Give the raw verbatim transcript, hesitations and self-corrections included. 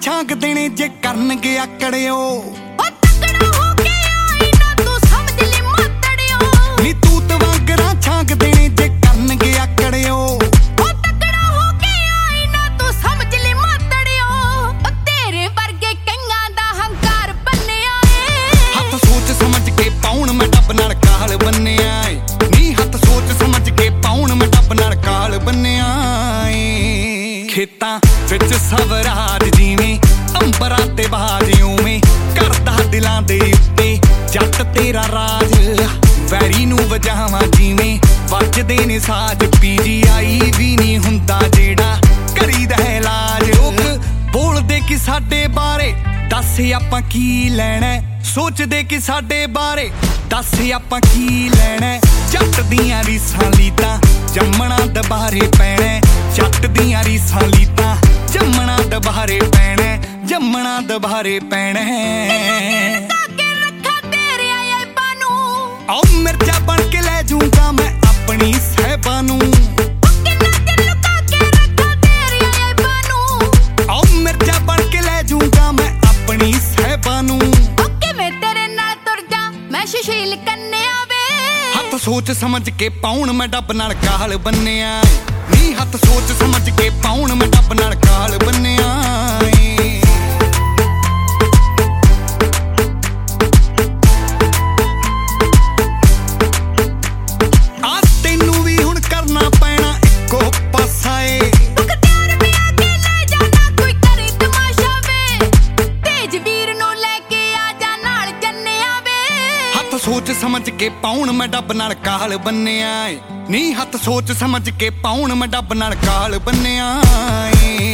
ਛਾਂਗ ਦੇਣੇ ਜੇ ਕਰਨਗੇ ਆਕੜਿਓ। ਉਹ ਤਕੜਾ ਹੋ ਕੇ ਆਈ ਨਾ ਤੂੰ ਸਮਝ ਲਈ ਮਾਤੜਿਓ। ਨੀ ਤੂਤ ਵਾਂਗਰਾਂ ਛਾਂਗ ਦੇਣੇ ਜੇ ਕਰਨਗੇ ਆਕੜਿਓ। ਉਹ ਤਕੜਾ ਹੋ ਕੇ ਆਈ ਨਾ ਤੂੰ ਸਮਝ ਲਈ ਮਾਤੜਿਓ। ਉਹ ਤੇਰੇ ਵਰਗੇ ਕਈਆਂ ਦਾ ਹੰਕਾਰ ਬੰਨਿਆ ਏ। ਹੱਥ ਸੋਚ ਸਮਝ ਕੇ ਪਾਉਣ ਮੈਂ ਡੱਬ ਨਾਲ ਕਾਲ ਬੰਨਿਆ ਏ। ਨੀ ਹੱਥ ਸੋਚ ਸਮਝ ਕੇ ਪਾਉਣ ਮੈਂ ਡੱਬ ਨਾਲ ਕਾਲ ਬੰਨਿਆ ਏ। ਖੇਤਾਂ ਵਿੱਚ ਸਵਰਾਜ ਜਿਵੇਂ ਅੰਬਰਾਂ ਤੇ ਬਾਜ ਉਵੇਂ ਕਰਦਾ ਦਿਲਾਂ ਦੇ ਉੱਤੇ ਜੱਟ ਤੇਰਾ ਰਾਜ। ਵੈਰੀ ਨੂੰ ਵਜਾਵਾਂ ਜਿਵੇਂ ਵੱਜਦੇ ਨੇ ਸਾਜ। ਪੀਜੀ ਆਈ ਵੀ ਨਹੀਂ ਹੁੰਦਾ ਜਿਹੜਾ ਕਰੀਦਾ ਹੈ ਇਲਾਜ। ਲੋਕ ਬੋਲਦੇ ਕਿ ਸਾਡੇ ਬਾਰੇ ਦੱਸ ਆਪਾਂ ਕੀ ਲੈਣਾ। ਸੋਚਦੇ ਕਿ ਸਾਡੇ ਬਾਰੇ ਦੱਸ ਆਪਾਂ ਕੀ ਲੈਣਾ। ਜੱਟ ਦੀਆਂ ਰੀਸਾਂ ਲਈ ਤਾਂ ਜੰਮਣਾ ਦੁਬਾਰੇ ਪੈਣਾ। ਜੱਟ ਦੀਆਂ ਰੀਸਾਂ ਲਈ ਤਾਂ ਜੰਮਣਾ ਦੁਬਾਰੇ ਪੈਣਾ। ਜੰਮਣਾ ਦੁਬਾਰੇ ਪੈਣਾ। ਆਓ ਮਿਰਜ਼ਾ ਬਣ ਕੇ ਲੈ ਜੂੰਗਾ ਮੈਂ ਆਪਣੀ ਸਾਹਿਬਾਂ ਨੂੰ। ਆਓ ਮਿਰਜ਼ਾ ਬਣ ਕੇ ਲੈ ਜੂੰਗਾ ਮੈਂ ਆਪਣੀ ਸਾਹਿਬਾਂ ਨੂੰ। ਮੈਂ ਤੇਰੇ ਨਾਲ ਤੁਰ ਜਾ ਮੈਂ ਸੁਸ਼ੀਲ ਕੰਨਿਆ ਵੇ। ਹੱਥ ਸੋਚ ਸਮਝ ਕੇ ਪਾਉਣ ਮੈਂ ਡੱਬ ਨਾਲ ਕਾਲ ਬੰਨਿਆ। ਨੀ ਹੱਥ ਸੋਚ ਸਮਝ ਕੇ ਪਾਉਣ ਮੈਂ ਡੱਬ ਨਾਲ ਕਾਲ ਬੰਨਿਆ। ਆ ਤੈਨੂੰ ਵੀ ਹੁਣ ਕਰਨਾ ਪੈਣਾ ਇੱਕੋ ਪਾਸਾ ਏ। ਸੋਚ ਸਮਝ ਕੇ ਪਾਉਣ ਮੈਂ ਡੱਬ ਨਾਲ ਕਾਲ ਬੰਨਿਆ ਏ। ਨੀ ਹੱਥ ਸੋਚ ਸਮਝ ਕੇ ਪਾਉਣ ਮੈਂ ਡੱਬ ਨਾਲ ਕਾਲ ਬੰਨਿਆ ਏ।